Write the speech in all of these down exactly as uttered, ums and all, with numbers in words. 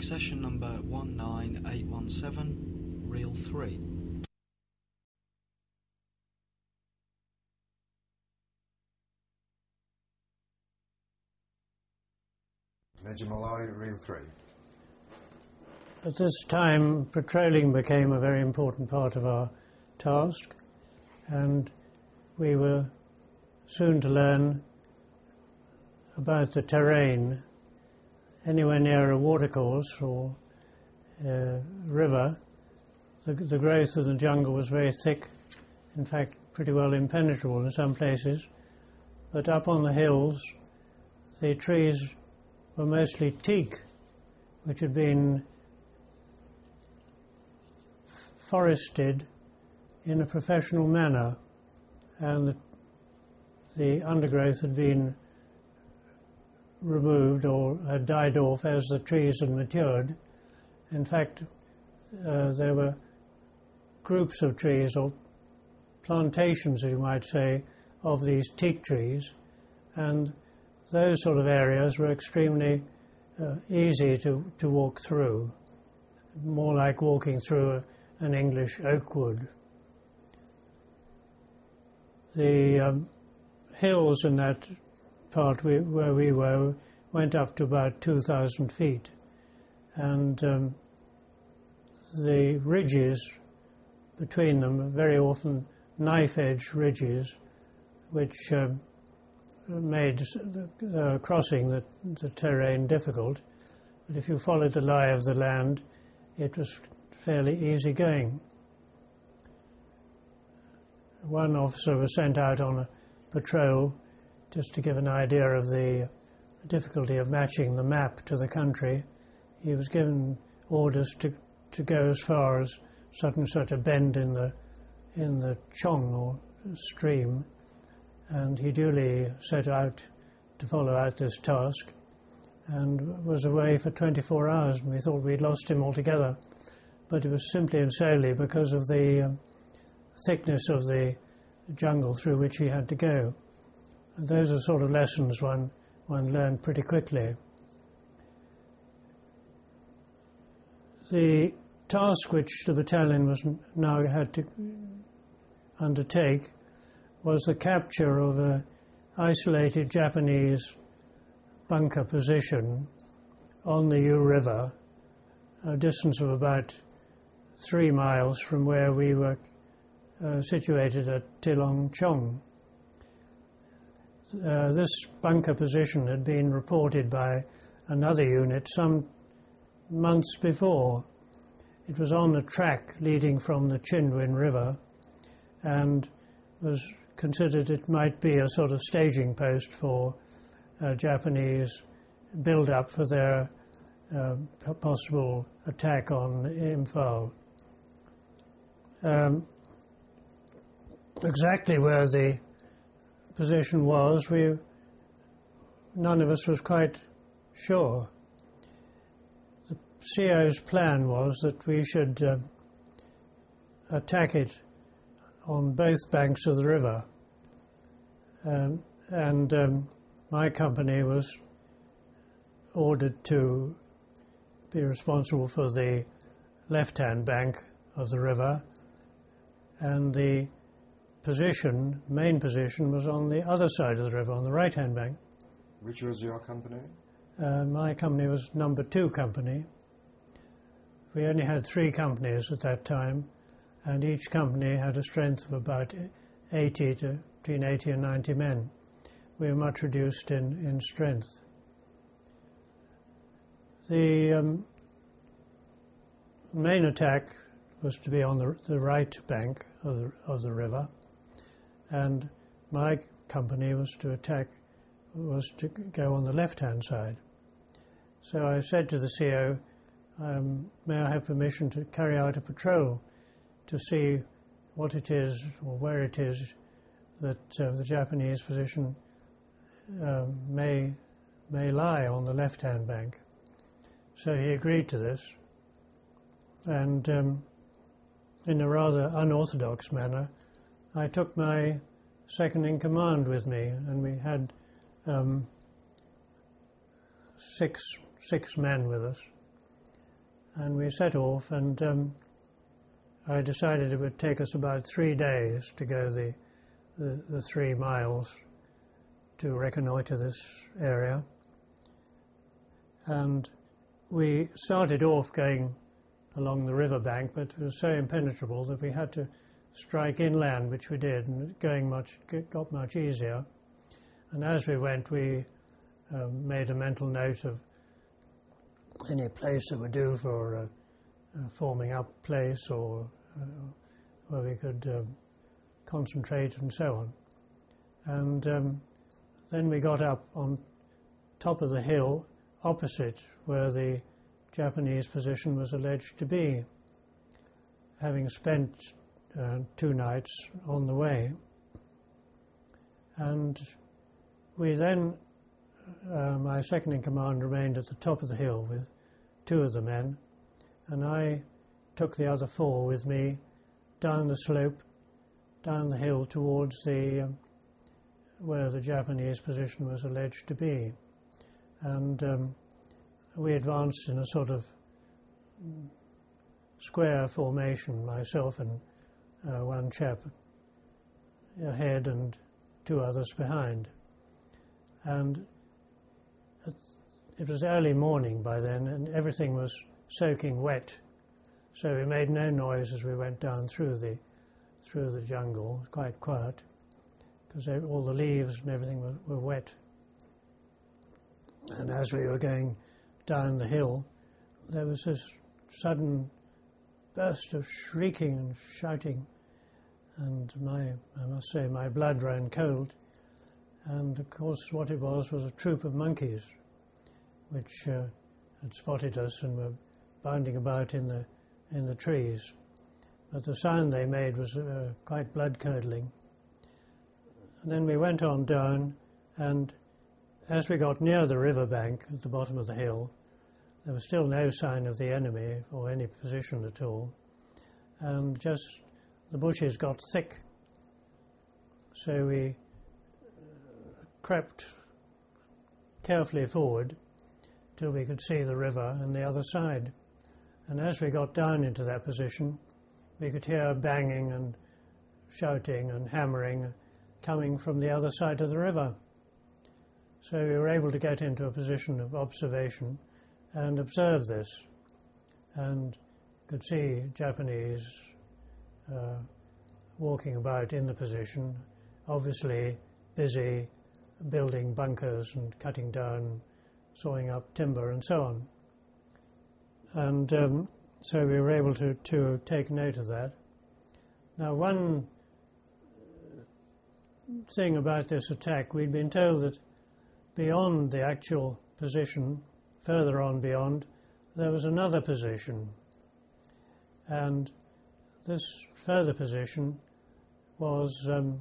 Accession number one nine eight one seven, reel three. Major Malloy, reel three. At this time, patrolling became a very important part of our task, and we were soon to learn about the terrain. Anywhere near a watercourse or uh, river, the, the growth of the jungle was very thick, in fact pretty well impenetrable in some places, but up on the hills the trees were mostly teak, which had been forested in a professional manner, and the, the undergrowth had been removed or had died off as the trees had matured. In fact, uh, there were groups of trees, or plantations, you might say, of these teak trees, and those sort of areas were extremely uh, easy to, to walk through, more like walking through a, an English oak wood. The um, hills in that part we, where we were went up to about two thousand feet, and um, the ridges between them, very often knife-edge ridges, which um, made the, uh, crossing the, the terrain difficult. But if you followed the lie of the land, it was fairly easy going. One officer was sent out on a patrol just to give an idea of the difficulty of matching the map to the country. He was given orders to, to go as far as such and such a bend in the in the Chong or stream, and he duly set out to follow out this task and was away for twenty-four hours, and we thought we'd lost him altogether, but it was simply and solely because of the um, thickness of the jungle through which he had to go. And those are sort of lessons one, one learned pretty quickly. The task which the battalion was now had to undertake was the capture of an isolated Japanese bunker position on the Yu River, a distance of about three miles from where we were uh, situated at Tilong Chong. Uh, this bunker position had been reported by another unit some months before. It was on the track leading from the Chinwin River and was considered it might be a sort of staging post for uh, Japanese build-up for their uh, possible attack on Imphal. Um, exactly where the position was, we none of us was quite sure. The C O's plan was that we should uh, attack it on both banks of the river, um, and um, my company was ordered to be responsible for the left-hand bank of the river, and the position, main position, was on the other side of the river, on the right-hand bank. Which was your company? Uh, my company was number two company. We only had three companies at that time, and each company had a strength of about eighty to between eighty and ninety men. We were much reduced in, in strength. The um, main attack was to be on the, the right bank of the, of the river, and my company was to attack, was to go on the left-hand side. So I said to the C O, um, may I have permission to carry out a patrol to see what it is or where it is that uh, the Japanese position um, may may lie on the left-hand bank. So he agreed to this, and um, in a rather unorthodox manner, I took my second in command with me, and we had um, six six men with us, and we set off, and um, I decided it would take us about three days to go the, the, the three miles to reconnoitre this area. And we started off going along the riverbank, but it was so impenetrable that we had to strike inland, which we did, and going much got much easier. And as we went, we uh, made a mental note of any place that would do for a, a forming up place, or uh, where we could um, concentrate and so on. And um, then we got up on top of the hill opposite where the Japanese position was alleged to be, having spent uh, two nights on the way. And we then, uh, my second in command remained at the top of the hill with two of the men, and I took the other four with me down the slope, down the hill towards the um, where the Japanese position was alleged to be. And um, we advanced in a sort of square formation, myself and uh, one chap ahead and two others behind. And it was early morning by then, and everything was soaking wet, so we made no noise as we went down through the through the jungle. It was quite quiet, because all the leaves and everything were, were wet. And as we were going down the hill, there was this sudden burst of shrieking and shouting, and my, I must say, my blood ran cold. And of course what it was was a troop of monkeys which uh, had spotted us and were bounding about in the in the trees. But the sound they made was uh, quite blood-curdling. And then we went on down, and as we got near the riverbank at the bottom of the hill, there was still no sign of the enemy or any position at all, and just the bushes got thick. So we crept carefully forward till we could see the river and the other side. And as we got down into that position, we could hear banging and shouting and hammering coming from the other side of the river. So we were able to get into a position of observation and observe this, and could see Japanese uh, walking about in the position, obviously busy building bunkers and cutting down, sawing up timber and so on. And um, so we were able to, to take note of that. Now, one thing about this attack, we'd been told that beyond the actual position, further on beyond, there was another position. And this further position was um,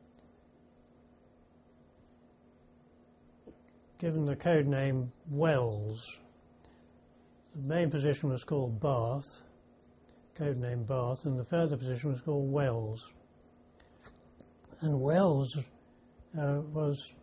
given the code name Wells. The main position was called Bath, code name Bath, and the further position was called Wells. And Wells uh, was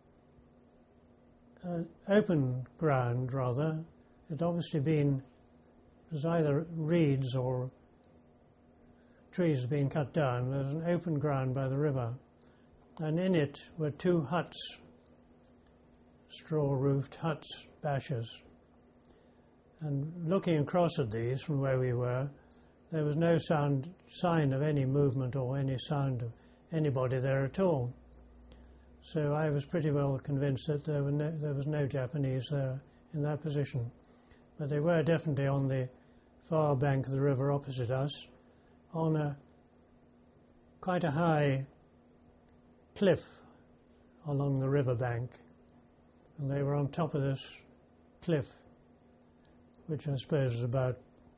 uh, open ground, rather. It had obviously been, it was either reeds or trees had been cut down. There was an open ground by the river, and in it were two huts, straw-roofed huts, bashers. And looking across at these from where we were, there was no sound, sign of any movement or any sound of anybody there at all. So I was pretty well convinced that there, were no, there was no Japanese there in that position. But they were definitely on the far bank of the river opposite us, on a quite a high cliff along the river bank. And they were on top of this cliff, which I suppose is about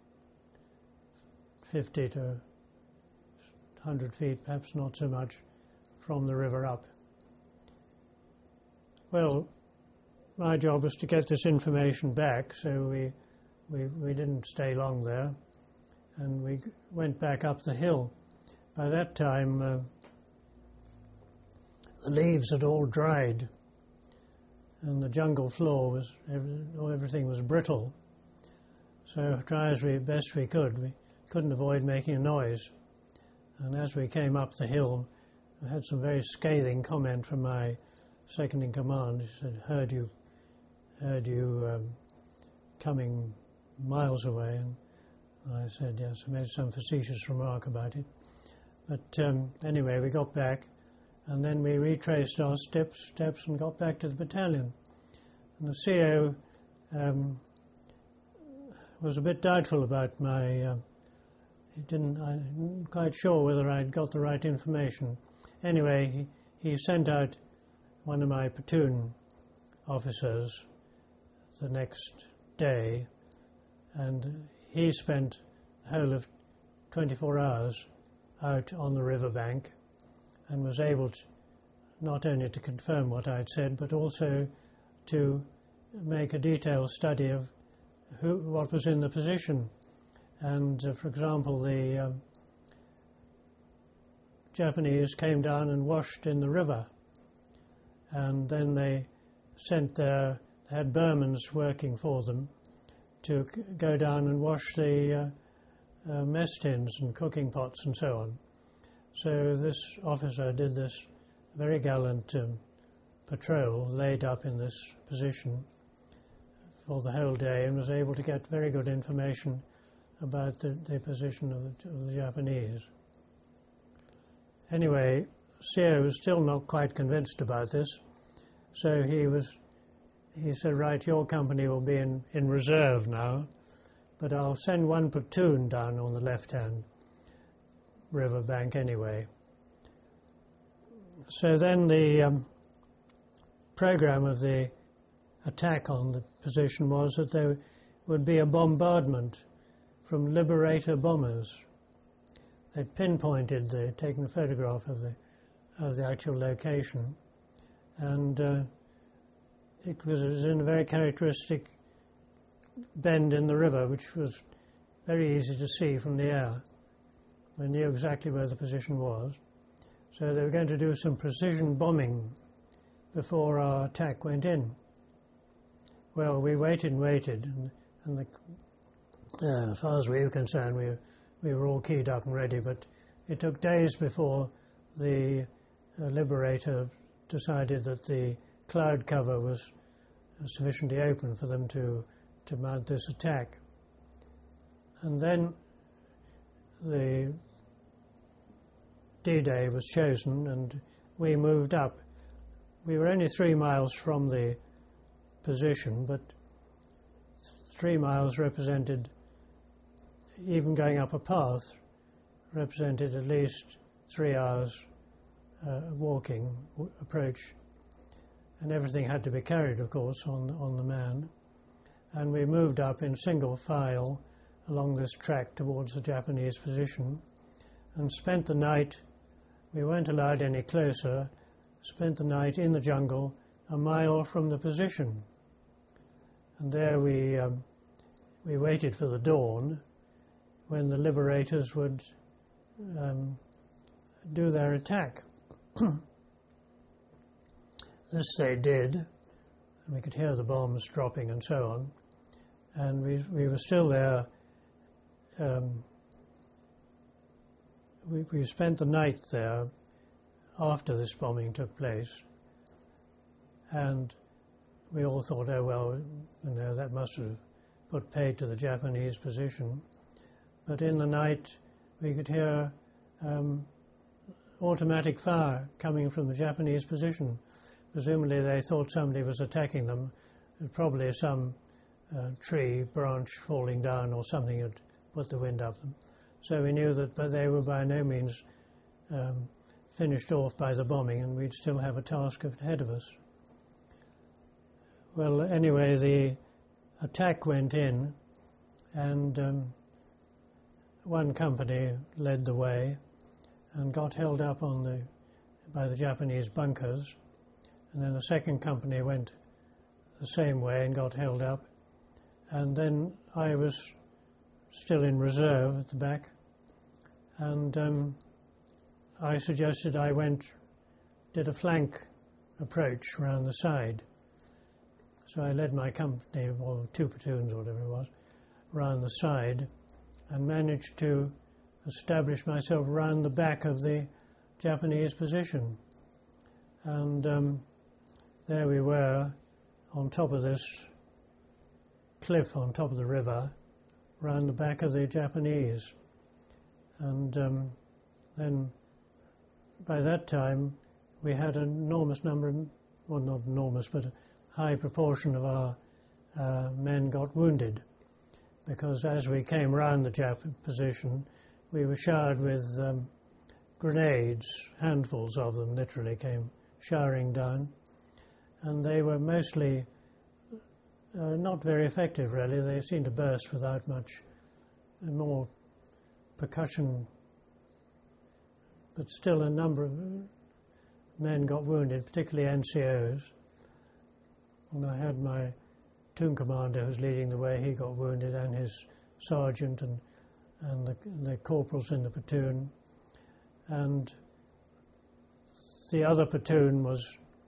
fifty to one hundred feet, perhaps not so much, from the river up. Well, my job was to get this information back, so we, we, we didn't stay long there, and we went back up the hill. By that time, uh, the leaves had all dried, and the jungle floor was, everything was brittle. So try as we best we could, we couldn't avoid making a noise. And as we came up the hill, I had some very scathing comment from my second in command. He said, heard you, heard you um, coming miles away. And I said, yes, I made some facetious remark about it. But um, anyway, we got back, and then we retraced our steps, steps and got back to the battalion. And the C O um, was a bit doubtful about my, uh, he didn't, I'm not quite sure whether I'd got the right information. Anyway, he, he sent out one of my platoon officers the next day, and he spent the whole of twenty-four hours out on the riverbank and was able to not only to confirm what I'd said, but also to make a detailed study of who, what was in the position. And uh, for example, the um, Japanese came down and washed in the river, and then they sent their, they had Burmans working for them to c- go down and wash the uh, uh, mess tins and cooking pots and so on. So this officer did this very gallant um, patrol, laid up in this position for the whole day, and was able to get very good information about the, the position of the, of the Japanese. Anyway, C O was still not quite convinced about this, so he was, he said, right, your company will be in, in reserve now, but I'll send one platoon down on the left-hand river bank anyway. So then the um, program of the attack on the position was that there would be a bombardment from Liberator bombers. They'd pinpointed, they'd taken a photograph of the of the actual location, and uh, it, was, it was in a very characteristic bend in the river, which was very easy to see from the air. We knew exactly where the position was. So they were going to do some precision bombing before our attack went in. Well, we waited and waited, and, and the, uh, as far as we were concerned, we, we were all keyed up and ready, but it took days before the uh, Liberator decided that the cloud cover was sufficiently open for them to, to mount this attack. And then the D-Day was chosen, and we moved up. We were only three miles from the position, but three miles represented, even going up a path, represented at least three hours uh, walking w- approach, and everything had to be carried, of course, on on the man. And we moved up in single file along this track towards the Japanese position, and spent the night. We weren't allowed any closer. Spent the night in the jungle, a mile from the position, and there we um, we waited for the dawn, when the Liberators would um, do their attack. This they did, and we could hear the bombs dropping and so on, and we we were still there. Um, we, we spent the night there after this bombing took place, and we all thought, oh well, you know, that must have put paid to the Japanese position. But in the night we could hear um, automatic fire coming from the Japanese position. Presumably they thought somebody was attacking them. Probably some uh, tree branch falling down or something had put the wind up them. So we knew that, but they were by no means um, finished off by the bombing, and we'd still have a task ahead of us. Well, anyway, the attack went in, and um, one company led the way and got held up on the by the Japanese bunkers, and then the second company went the same way and got held up, and then I was still in reserve at the back, and um, I suggested I went, did a flank approach around the side. So I led my company, or two platoons or whatever it was, round the side and managed to establish myself round the back of the Japanese position. And um, there we were on top of this cliff on top of the river, round the back of the Japanese. And um, then by that time we had an enormous number of, well, not enormous, but a high proportion of our uh, men got wounded, because as we came round the Jap position, we were showered with um, grenades, handfuls of them literally came showering down, and they were mostly uh, not very effective really. They seemed to burst without much uh, more percussion, but still a number of men got wounded, particularly N C Os. And I had my platoon commander who was leading the way, he got wounded, and his sergeant and, and the, the corporals in the platoon. And the other platoon was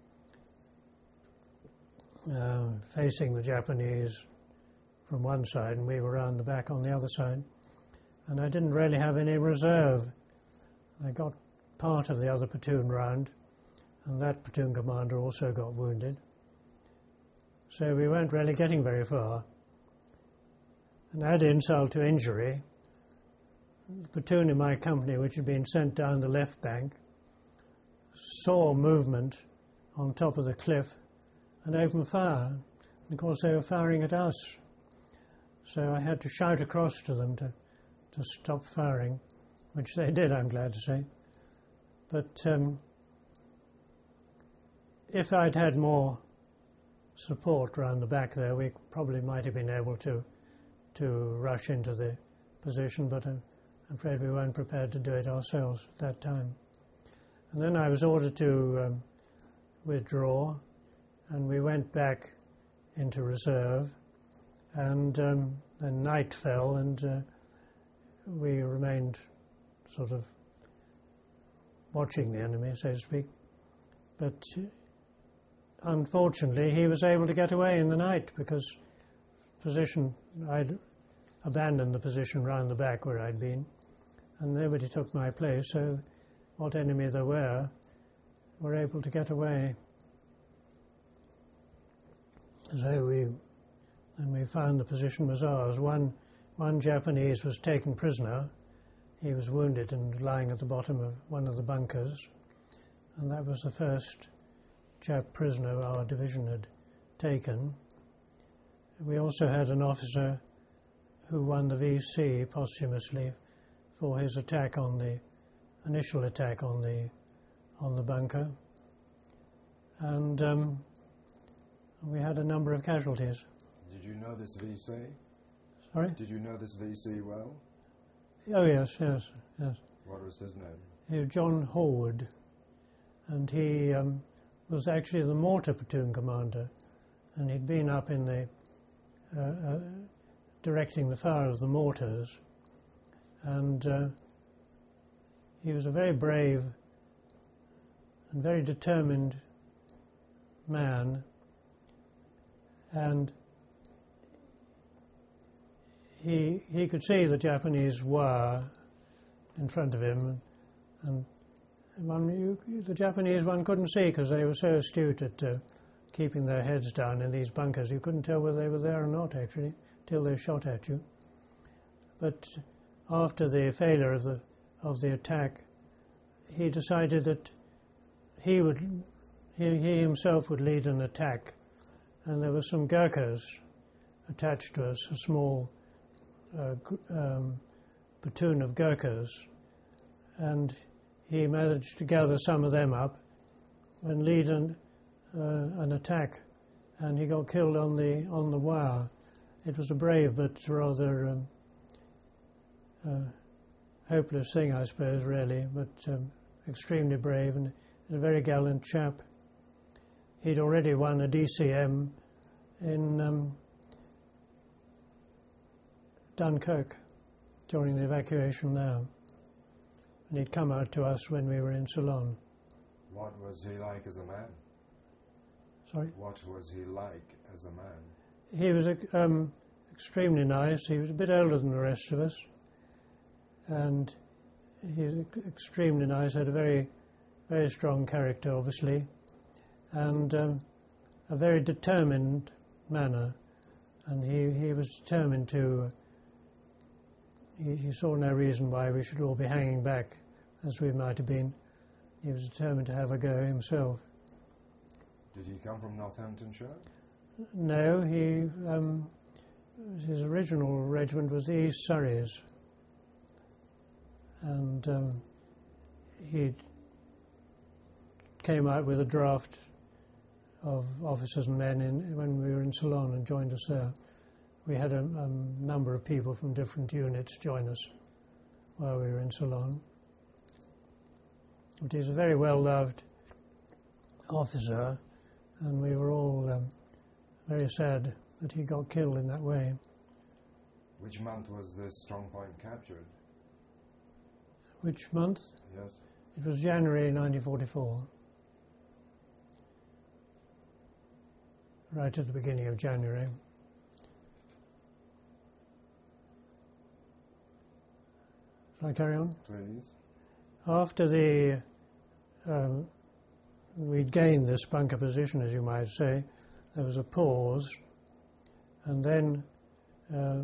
uh, facing the Japanese from one side, and we were round the back on the other side. And I didn't really have any reserve. I got part of the other platoon round, and that platoon commander also got wounded. So we weren't really getting very far. And add insult to injury, the platoon in my company, which had been sent down the left bank, saw movement on top of the cliff and opened fire. And of course they were firing at us. So I had to shout across to them to, to stop firing, which they did, I'm glad to say. But um, if I'd had more support round the back there, we probably might have been able to to rush into the position, but I'm afraid we weren't prepared to do it ourselves at that time. And then I was ordered to um, withdraw, and we went back into reserve, and um, then night fell, and uh, we remained sort of watching the enemy, so to speak. But uh, unfortunately, he was able to get away in the night, because position, I'd abandoned the position round the back where I'd been, and nobody took my place, so what enemy there were were able to get away. So we, and we found the position was ours. One, one Japanese was taken prisoner. He was wounded and lying at the bottom of one of the bunkers, and that was the first Jap prisoner our division had taken. We also had an officer who won the V C posthumously for his attack on the initial attack on the on the bunker, and um, we had a number of casualties. Did you know this V C? Sorry? Did you know this V C well? Oh yes, yes, yes. What was his name? He was John Horwood, and he um, was actually the mortar platoon commander, and he'd been up in the uh, uh, directing the fire of the mortars, and uh, he was a very brave and very determined man, and he he could see the Japanese were in front of him, and one, you, the Japanese one couldn't see because they were so astute at uh, keeping their heads down in these bunkers. You couldn't tell whether they were there or not, actually, till they shot at you. But after the failure of the of the attack, he decided that he would he, he himself would lead an attack, and there were some Gurkhas attached to us, a small uh, um, platoon of Gurkhas, and he managed to gather some of them up and lead an, uh, an attack, and he got killed on the on the wire. It was a brave but rather um, uh, hopeless thing, I suppose, really, but um, extremely brave, and a very gallant chap. He'd already won a D C M in um, Dunkirk during the evacuation there, and he'd come out to us when we were in Ceylon. What was he like as a man? Sorry? What was he like as a man? He was a, um, extremely nice. He was a bit older than the rest of us, and he was extremely nice, had a very, very strong character, obviously, and um, a very determined manner. And he, he was determined to, uh, he, he saw no reason why we should all be hanging back as we might have been. He was determined to have a go himself. Did he come from Northamptonshire? No, he, um, his original regiment was the East Surreys. And um, he came out with a draft of officers and men in, when we were in Ceylon and joined us there. We had a, a number of people from different units join us while we were in Ceylon. But he's a very well-loved officer, and we were all um, very sad that he got killed in that way. Which month was this strong point captured? Which month? Yes. It was January nineteen forty-four. Right at the beginning of January. Shall I carry on? Please. After the, um, we'd gained this bunker position, as you might say, there was a pause, and then uh,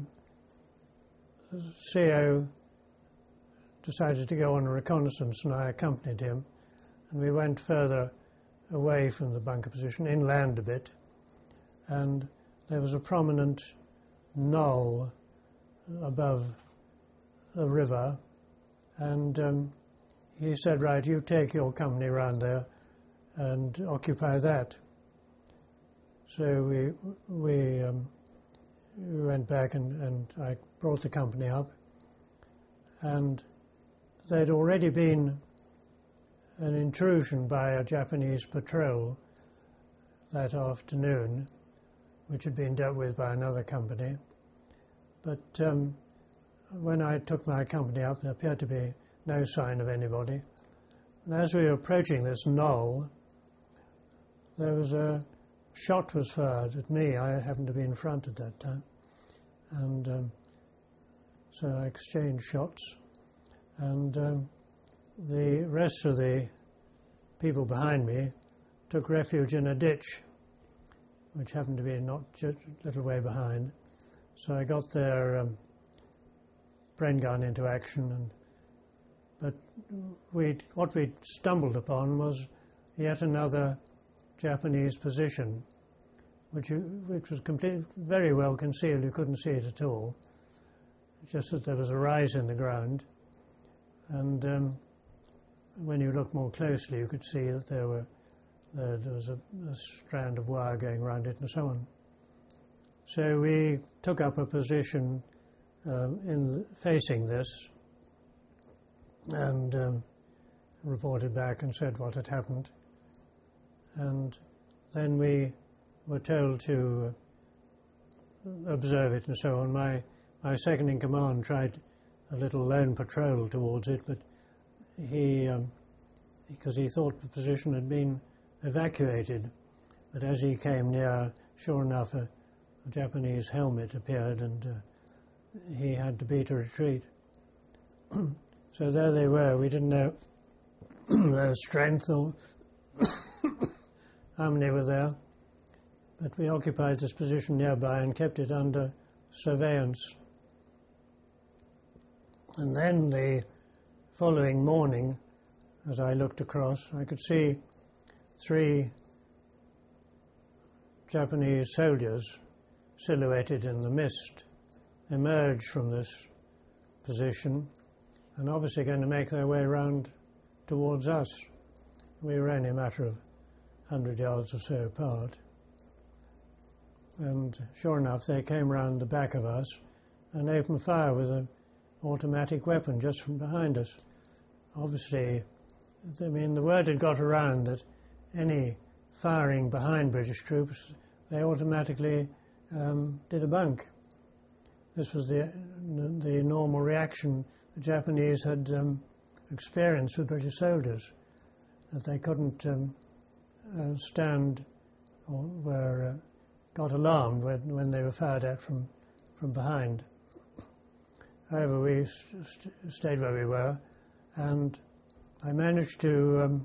C O decided to go on a reconnaissance, and I accompanied him, and we went further away from the bunker position, inland a bit, and there was a prominent knoll above the river, and um, he said, right, you take your company around there and occupy that. So we we, um, we went back and, and I brought the company up, and there'd already been an intrusion by a Japanese patrol that afternoon, which had been dealt with by another company. But um, when I took my company up, there appeared to be no sign of anybody. And as we were approaching this knoll, there was a shot was fired at me. I happened to be in front at that time. And um, so I exchanged shots. And um, the rest of the people behind me took refuge in a ditch, which happened to be not just a little way behind. So I got their um, Bren gun into action, and but we what we stumbled upon was yet another Japanese position, which which was completely very well concealed. You couldn't see it at all. Just that there was a rise in the ground, and um, when you looked more closely, you could see that there were there, there was a, a strand of wire going around it, and so on. So we took up a position um, in facing this, and um, reported back and said what had happened. And then we were told to observe it and so on. My my second in command tried a little lone patrol towards it, but he, um, because he thought the position had been evacuated, but as he came near, sure enough, a, a Japanese helmet appeared, and uh, he had to beat a retreat. So there they were. We didn't know their strength or how many were there, but we occupied this position nearby and kept it under surveillance. And then the following morning, as I looked across, I could see three Japanese soldiers silhouetted in the mist emerge from this position and obviously going to make their way round towards us. We were only a matter of a hundred yards or so apart. And sure enough, they came round the back of us and opened fire with an automatic weapon just from behind us. Obviously, I mean, the word had got around that any firing behind British troops, they automatically um, did a bunk. This was the the normal reaction the Japanese had um, experienced with British soldiers, that they couldn't um, uh, stand or were uh, got alarmed when, when they were fired at from from behind. However, we st- stayed where we were, and I managed to um,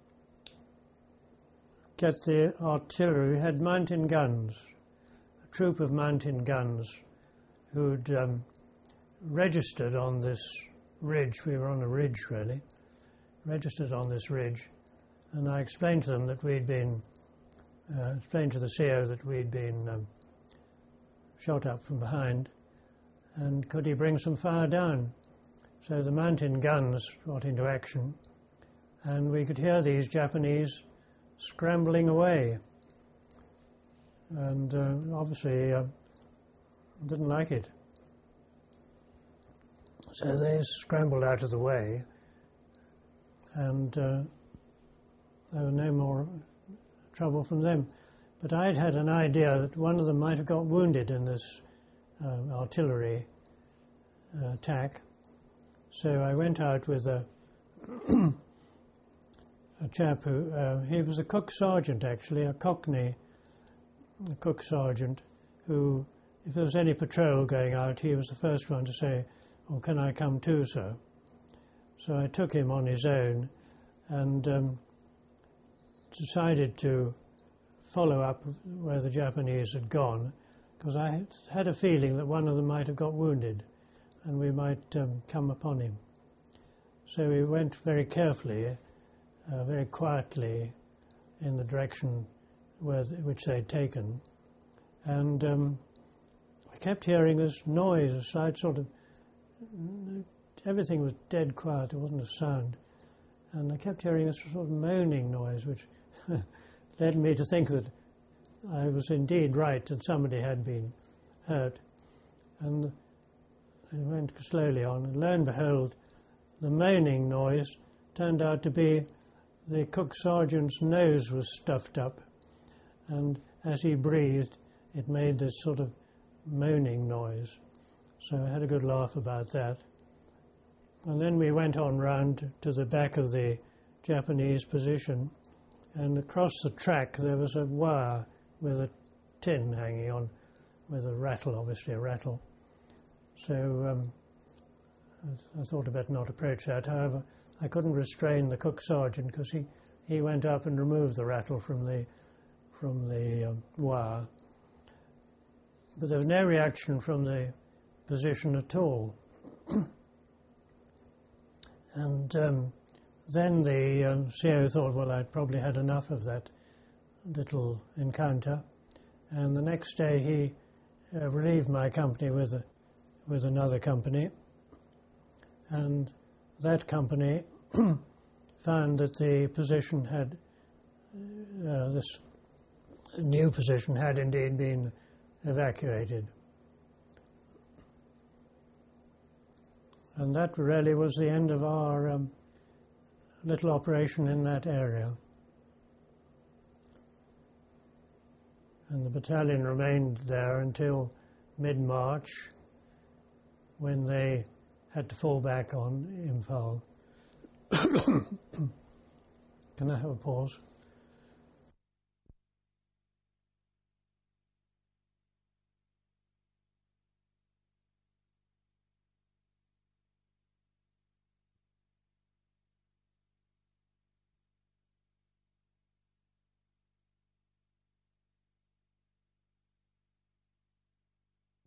get the artillery. We had mountain guns, a troop of mountain guns who'd um, registered on this ridge. We were on a ridge, really, registered on this ridge, and I explained to them that we'd been, uh, explained to the C O that we'd been um, shot up from behind, and could he bring some fire down? So the mountain guns got into action, and we could hear these Japanese scrambling away, and uh, obviously uh, didn't like it. So they scrambled out of the way, and uh, there was no more trouble from them. But I'd had an idea that one of them might have got wounded in this uh, artillery uh, attack. So I went out with a, a chap who, uh, he was a cook sergeant actually, a Cockney a cook sergeant, who, if there was any patrol going out, he was the first one to say, "Oh, can I come too, sir?" So I took him on his own and um, decided to follow up where the Japanese had gone, because I had a feeling that one of them might have got wounded and we might um, come upon him. So we went very carefully, uh, very quietly in the direction where th- which they'd taken, and um, I kept hearing this noise, a slight sort of, everything was dead quiet, there wasn't a sound, and I kept hearing this sort of moaning noise, which led me to think that I was indeed right and somebody had been hurt. And I went slowly on, and lo and behold, the moaning noise turned out to be the cook sergeant's nose was stuffed up, and as he breathed it made this sort of moaning noise. So I had a good laugh about that. And then we went on round to the back of the Japanese position, and across the track there was a wire with a tin hanging on, with a rattle, obviously a rattle. So um, I, I thought I'd better not approach that. However, I couldn't restrain the cook sergeant, because he, he went up and removed the rattle from the from the um, wire. But there was no reaction from the position at all. And um, then the um, C O thought, well, I'd probably had enough of that little encounter, and the next day he uh, relieved my company with a, with another company, and that company found that the position had, uh, this new position had indeed been evacuated. And that really was the end of our um, little operation in that area. And the battalion remained there until mid-March, when they had to fall back on Imphal. Can I have a pause?